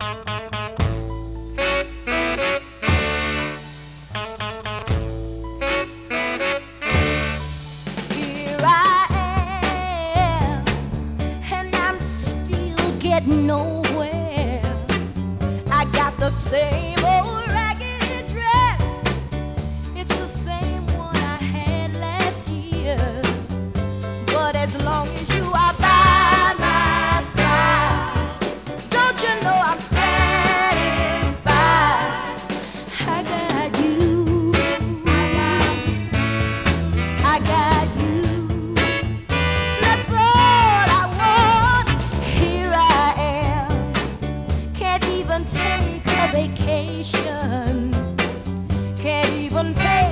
Here I am, and I'm still getting nowhere. I got the same old raggedy dress. It's the same one I had last year. But as long as you are by my side, don't you know I'm satisfied? I got you. I got you. That's all I want. Here I am. Can't even take a vacation. Can't even pay